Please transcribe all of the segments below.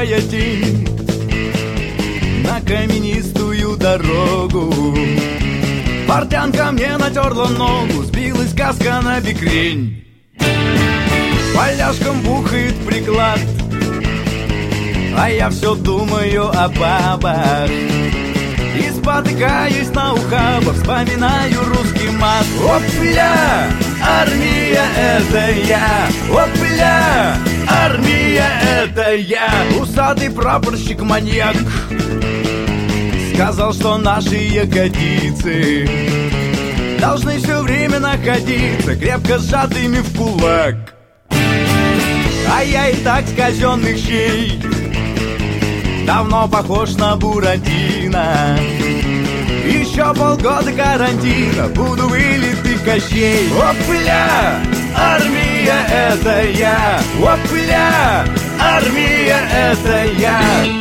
первая тень на каменистую дорогу. Портянка мне натерла ногу, сбилась каска на бекрень. Поляшком бухает приклад, а я все думаю о бабах. И спотыкаюсь на ухабах, вспоминаю русский мат. Опля, армия это я, опля, армия это я. Усатый прапорщик-маньяк сказал, что наши ягодицы должны все время находиться крепко сжатыми в кулак. А я и так с казенных щей давно похож на Буратино. Еще полгода карантина, буду вылитый Кощей. Опля, армия это я, опля, армия это я.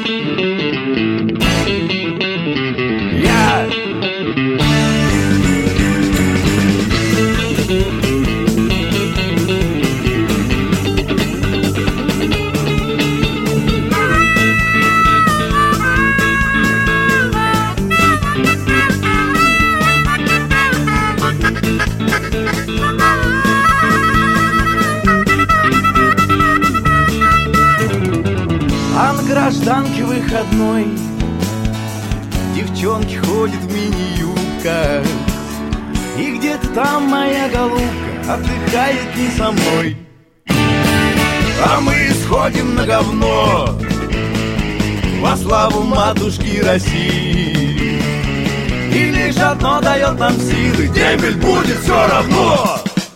А на гражданке выходной девчонки ходят в мини-юбках. И где-то там моя голубка отдыхает не со мной. А мы сходим на говно во славу матушки России. И лишь одно дает нам силы: дембель будет все равно.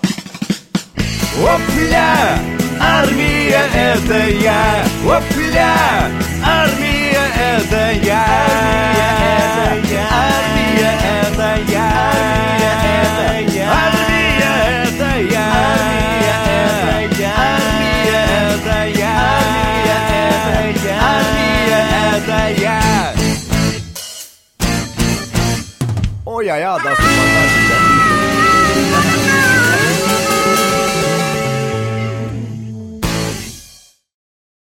Опля, армия это я, опля, армия это я, армия это я, армия это я, армия это я, армия это я. Ой-ой-ой, да.